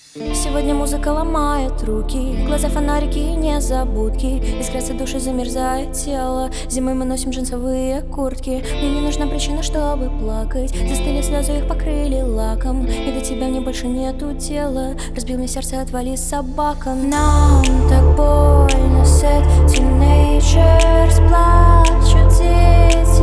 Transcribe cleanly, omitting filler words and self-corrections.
Сегодня музыка ломает руки, глаза фонарики и незабудки. Искрятся души, замерзает тело. Зимой мы носим джинсовые куртки. Мне не нужна причина, чтобы плакать. Застыли слезы, их покрыли лаком. И до тебя мне больше нету дела. Разбил мне сердце, отвали собака. Нам так больно, sad teenagers, плачут дети.